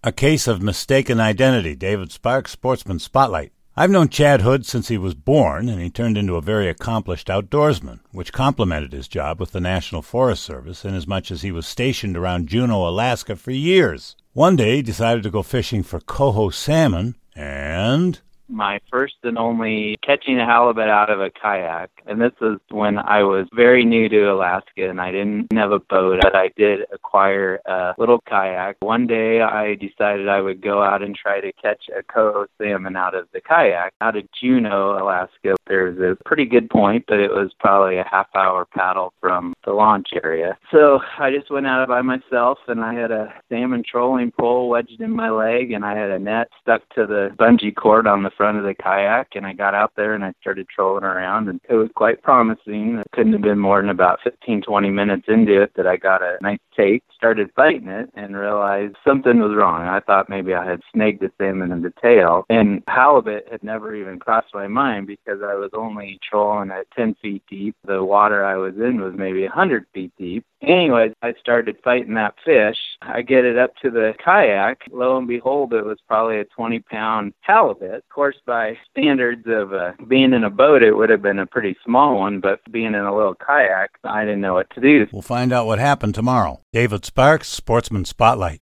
A case of mistaken identity. David Sparks, Sportsman Spotlight. I've known Chad Hood since he was born, and he turned into a very accomplished outdoorsman, which complemented his job with the National Forest Service inasmuch as he was stationed around Juneau, Alaska for years. One day he decided to go fishing for coho salmon, and my first and only catching a halibut out of a kayak. And this is when I was very new to Alaska and I didn't have a boat, but I did acquire a little kayak. One day I decided I would go out and try to catch a coho salmon out of the kayak. Out of Juneau, Alaska, there's a pretty good point, but it was probably a half-hour paddle from the launch area. So I just went out by myself and I had a salmon trolling pole wedged in my leg and I had a net stuck to the bungee cord on the front of the kayak, and I got out there and I started trolling around, and it was quite promising. It couldn't have been more than about 15-20 minutes into it that I got a nice take, started fighting it, and realized something was wrong. I thought maybe I had snagged the salmon in the tail, and halibut had never even crossed my mind because I was only trolling at 10 feet deep. The water I was in was maybe 100 feet deep. Anyways, I started fighting that fish. I get it up to the kayak. Lo and behold, it was probably a 20-pound halibut. Of course, by standards of being in a boat, it would have been a pretty small one, but being in a little kayak, I didn't know what to do. We'll find out what happened tomorrow. David Sparks, Sportsman Spotlight.